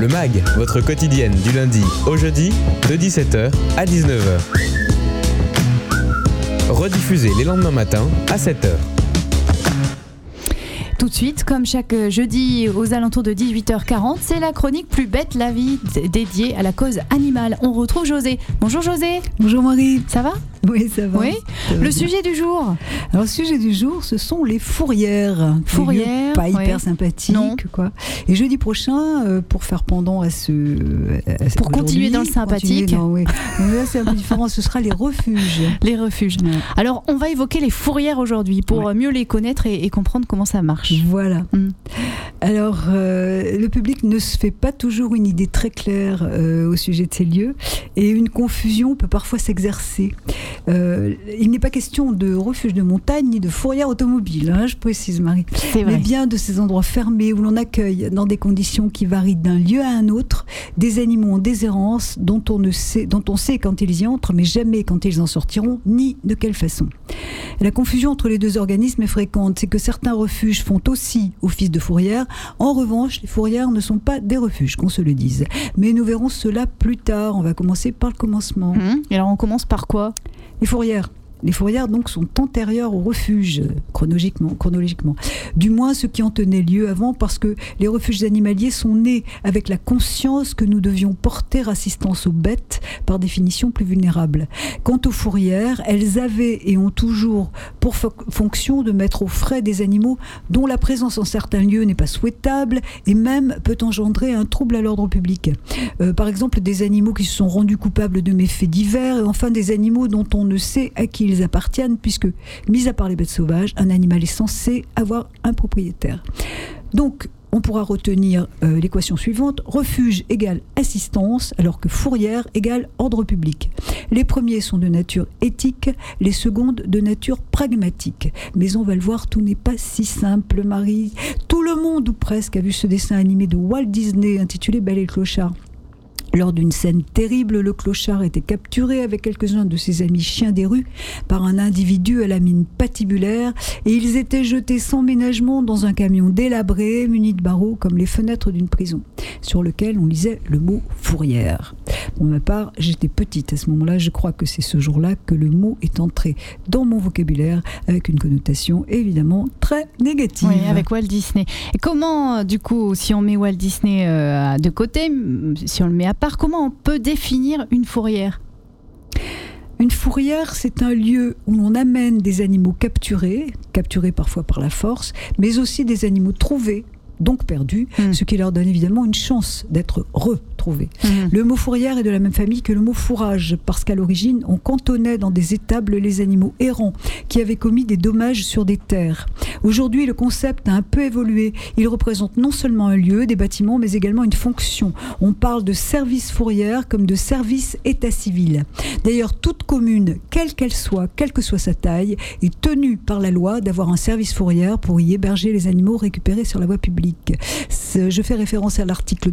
Le MAG, votre quotidienne du lundi au jeudi de 17h à 19h. Rediffusée les lendemains matins à 7h. Tout de suite, comme chaque jeudi aux alentours de 18h40, c'est la chronique Plus bête la vie dédiée à la cause animale. On retrouve José. Bonjour José. Bonjour Marie. Ça va ? Oui, ça va. Oui. Le sujet du jour ? Alors, le sujet du jour, ce sont les fourrières. Fourrières, pas hyper sympathiques, quoi. Et jeudi prochain, pour faire pendant à ce pour continuer dans le sympathique. Mais là, c'est un peu différent. Ce sera les refuges. Les refuges. Ouais. Alors, on va évoquer les fourrières aujourd'hui pour mieux les connaître et comprendre comment ça marche. Voilà. Alors, le public ne se fait pas toujours une idée très claire au sujet de ces lieux et une confusion peut parfois s'exercer. Il n'est pas question de refuge de montagne ni de fourrière automobile, je précise Marie, mais bien de ces endroits fermés où l'on accueille dans des conditions qui varient d'un lieu à un autre des animaux en déshérence dont on sait quand ils y entrent mais jamais quand ils en sortiront ni de quelle façon. La confusion entre les deux organismes est fréquente, c'est que certains refuges font aussi office de fourrière. En revanche, les fourrières ne sont pas des refuges, qu'on se le dise. Mais nous verrons cela plus tard. On va commencer par le commencement. Et alors on commence par quoi ? Les fourrières. Les fourrières donc sont antérieures au refuge, chronologiquement. Du moins ce qui en tenait lieu avant, parce que les refuges animaliers sont nés avec la conscience que nous devions porter assistance aux bêtes, par définition plus vulnérables. Quant aux fourrières, elles avaient et ont toujours pour fonction de mettre aux frais des animaux dont la présence en certains lieux n'est pas souhaitable et même peut engendrer un trouble à l'ordre public. Par exemple, des animaux qui se sont rendus coupables de méfaits divers et enfin des animaux dont on ne sait à qui ils appartiennent puisque, mis à part les bêtes sauvages, un animal est censé avoir un propriétaire. Donc, on pourra retenir l'équation suivante. Refuge égale assistance, alors que fourrière égale ordre public. Les premiers sont de nature éthique, les secondes de nature pragmatique. Mais on va le voir, tout n'est pas si simple, Marie. Tout le monde, ou presque, a vu ce dessin animé de Walt Disney intitulé Belle et le clochard. Lors d'une scène terrible, le clochard était capturé avec quelques-uns de ses amis chiens des rues par un individu à la mine patibulaire et ils étaient jetés sans ménagement dans un camion délabré, muni de barreaux comme les fenêtres d'une prison, sur lequel on lisait le mot fourrière. Pour ma part, j'étais petite à ce moment-là, je crois que c'est ce jour-là que le mot est entré dans mon vocabulaire avec une connotation évidemment très négative. Oui, avec Walt Disney. Et comment, du coup, si on met Walt Disney de côté, si on le met à part, comment on peut définir une fourrière ? Une fourrière, c'est un lieu où l'on amène des animaux capturés parfois par la force, mais aussi des animaux trouvés, donc perdus, ce qui leur donne évidemment une chance d'être retrouvés. Le mot fourrière est de la même famille que le mot fourrage, parce qu'à l'origine, on cantonnait dans des étables les animaux errants qui avaient commis des dommages sur des terres. Aujourd'hui, le concept a un peu évolué. Il représente non seulement un lieu, des bâtiments, mais également une fonction. On parle de service fourrière comme de service état civil. D'ailleurs, toute commune, quelle qu'elle soit, quelle que soit sa taille, est tenue par la loi d'avoir un service fourrière pour y héberger les animaux récupérés sur la voie publique. Je fais référence à l'article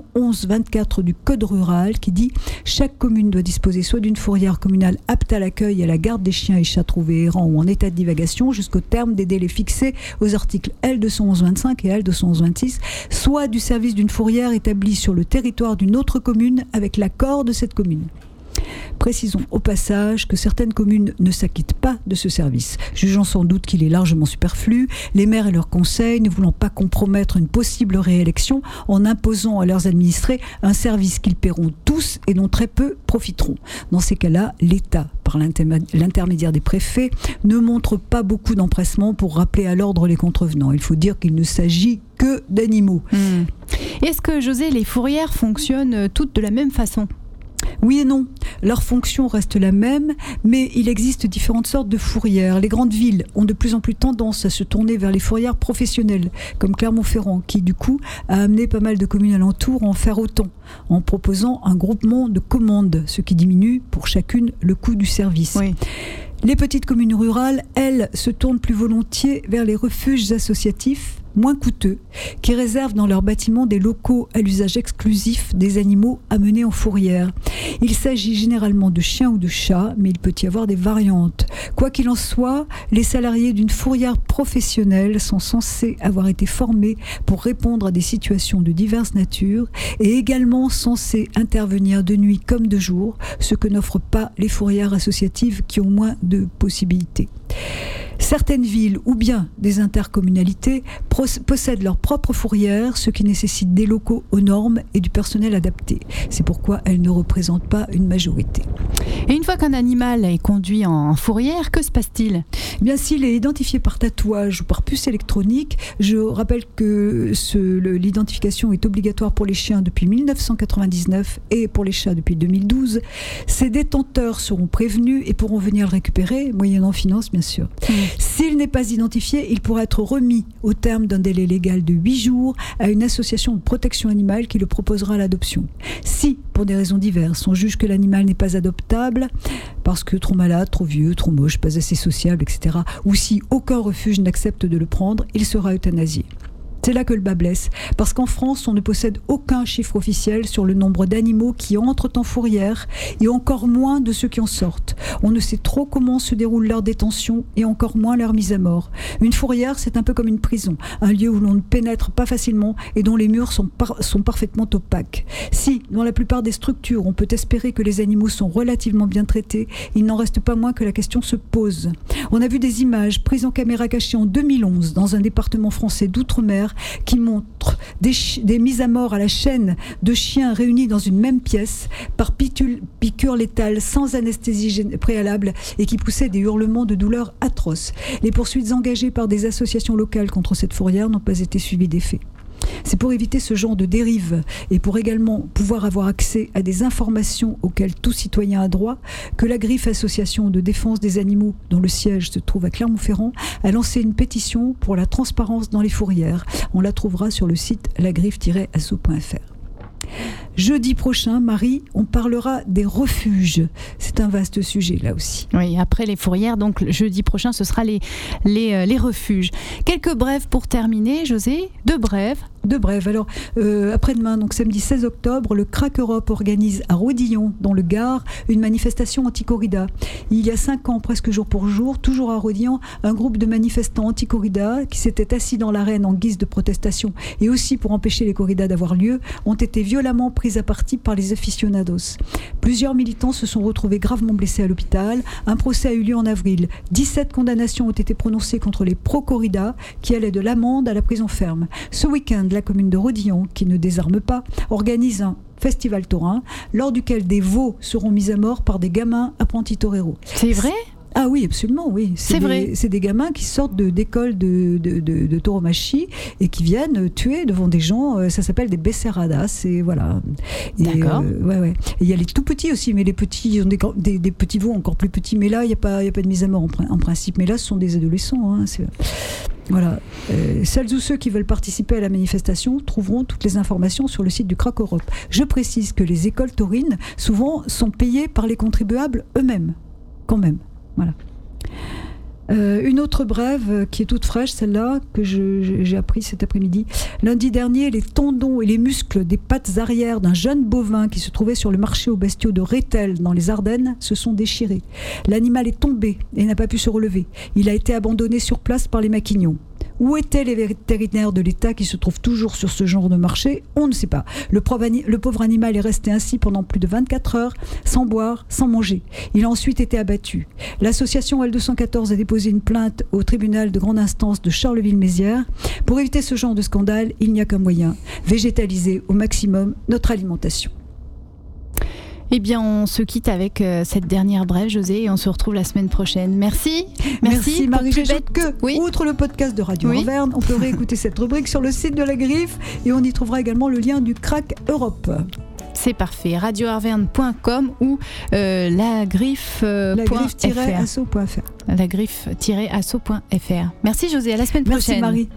211-24 du Code rural qui dit « Chaque commune doit disposer soit d'une fourrière communale apte à l'accueil et à la garde des chiens et chats trouvés errants ou en état de divagation jusqu'au terme des délais fixés aux articles L211-25 et L211-26, soit du service d'une fourrière établie sur le territoire d'une autre commune avec l'accord de cette commune. » Précisons au passage que certaines communes ne s'acquittent pas de ce service, jugeant sans doute qu'il est largement superflu, les maires et leurs conseils ne voulant pas compromettre une possible réélection en imposant à leurs administrés un service qu'ils paieront tous et dont très peu profiteront. Dans ces cas-là, l'État, par l'intermédiaire des préfets, ne montre pas beaucoup d'empressement pour rappeler à l'ordre les contrevenants. Il faut dire qu'il ne s'agit que d'animaux. Est-ce que, José, les fourrières fonctionnent toutes de la même façon ? Oui et non. Leur fonction reste la même, mais il existe différentes sortes de fourrières. Les grandes villes ont de plus en plus tendance à se tourner vers les fourrières professionnelles, comme Clermont-Ferrand, qui du coup a amené pas mal de communes alentours à en faire autant, en proposant un groupement de commandes, ce qui diminue pour chacune le coût du service. Oui. Les petites communes rurales, elles, se tournent plus volontiers vers les refuges associatifs, moins coûteux, qui réservent dans leurs bâtiments des locaux à l'usage exclusif des animaux amenés en fourrière. Il s'agit généralement de chiens ou de chats, mais il peut y avoir des variantes. Quoi qu'il en soit, les salariés d'une fourrière professionnelle sont censés avoir été formés pour répondre à des situations de diverses natures et également censés intervenir de nuit comme de jour, ce que n'offrent pas les fourrières associatives qui ont moins de possibilités. Certaines villes ou bien des intercommunalités possèdent leur propre fourrière, ce qui nécessite des locaux aux normes et du personnel adapté. C'est pourquoi elles ne représentent pas une majorité. Et une fois qu'un animal est conduit en fourrière, que se passe-t-il ? Eh bien, s'il est identifié par tatouage ou par puce électronique, je rappelle que l'identification est obligatoire pour les chiens depuis 1999 et pour les chats depuis 2012. Ses détenteurs seront prévenus et pourront venir le récupérer, moyennant finance bien sûr. S'il n'est pas identifié, il pourra être remis au terme d'un délai légal de 8 jours à une association de protection animale qui le proposera à l'adoption. Si, pour des raisons diverses, on juge que l'animal n'est pas adoptable, parce que trop malade, trop vieux, trop moche, pas assez sociable, etc., ou si aucun refuge n'accepte de le prendre, il sera euthanasié. C'est là que le bas blesse, parce qu'en France, on ne possède aucun chiffre officiel sur le nombre d'animaux qui entrent en fourrière, et encore moins de ceux qui en sortent. On ne sait trop comment se déroule leur détention, et encore moins leur mise à mort. Une fourrière, c'est un peu comme une prison, un lieu où l'on ne pénètre pas facilement et dont les murs sont parfaitement opaques. Si, dans la plupart des structures, on peut espérer que les animaux sont relativement bien traités, il n'en reste pas moins que la question se pose. On a vu des images prises en caméra cachée en 2011 dans un département français d'outre-mer qui montre des mises à mort à la chaîne de chiens réunis dans une même pièce par piqûre létale sans anesthésie préalable et qui poussaient des hurlements de douleur atroces. Les poursuites engagées par des associations locales contre cette fourrière n'ont pas été suivies d'effet. C'est pour éviter ce genre de dérive et pour également pouvoir avoir accès à des informations auxquelles tout citoyen a droit que la Griffe Association de défense des animaux, dont le siège se trouve à Clermont-Ferrand, a lancé une pétition pour la transparence dans les fourrières. On la trouvera sur le site lagriffe-asso.fr. Jeudi prochain, Marie, on parlera des refuges. C'est un vaste sujet, là aussi. Oui, après les fourrières, donc jeudi prochain, ce sera les refuges. Quelques brèves pour terminer, José. Deux brèves. Alors, après-demain, donc samedi 16 octobre, le CRAC Europe organise à Rodillon, dans le Gard, une manifestation anti-corrida. Il y a 5 ans, presque jour pour jour, toujours à Rodillon, un groupe de manifestants anti-corrida qui s'étaient assis dans l'arène en guise de protestation et aussi pour empêcher les corridas d'avoir lieu, ont été violemment pris à partie par les aficionados. Plusieurs militants se sont retrouvés gravement blessés à l'hôpital. Un procès a eu lieu en avril. 17 condamnations ont été prononcées contre les pro-corridas qui allaient de l'amende à la prison ferme. Ce week-end, la commune de Rodillon, qui ne désarme pas, organise un festival taurin, lors duquel des veaux seront mis à mort par des gamins apprentis toreros. C'est vrai ? Ah oui, absolument, oui. C'est vrai. C'est des gamins qui sortent d'écoles de tauromachie et qui viennent tuer devant des gens. Ça s'appelle des beceradas. Et voilà. D'accord. Ouais. Et il y a les tout petits aussi, mais les petits, ils ont des petits veaux encore plus petits. Mais là, il n'y a pas de mise à mort en principe. Mais là, ce sont des adolescents. Hein, voilà. Celles ou ceux qui veulent participer à la manifestation trouveront toutes les informations sur le site du CRAC Europe. Je précise que les écoles taurines, souvent, sont payées par les contribuables eux-mêmes. Quand même. Voilà. Une autre brève qui est toute fraîche, celle-là, que j'ai appris cet après-midi. Lundi dernier, les tendons et les muscles des pattes arrière d'un jeune bovin qui se trouvait sur le marché aux bestiaux de Rethel, dans les Ardennes, se sont déchirés. L'animal est tombé et n'a pas pu se relever. Il a été abandonné sur place par les maquignons. Où étaient les vétérinaires de l'État qui se trouvent toujours sur ce genre de marché ? On ne sait pas. Le pauvre animal est resté ainsi pendant plus de 24 heures, sans boire, sans manger. Il a ensuite été abattu. L'association L214 a déposé une plainte au tribunal de grande instance de Charleville-Mézières. Pour éviter ce genre de scandale, il n'y a qu'un moyen, végétaliser au maximum notre alimentation. Eh bien, on se quitte avec cette dernière brève, José, et on se retrouve la semaine prochaine. Merci Marie. J'ajoute que, outre le podcast de Radio Arverne, on peut réécouter cette rubrique sur le site de la Griffe et on y trouvera également le lien du CRAC Europe. C'est parfait, radioarverne.com ou lagriffe-asso.fr. Lagriffe-asso.fr. Merci José, à la semaine prochaine. Merci Marie.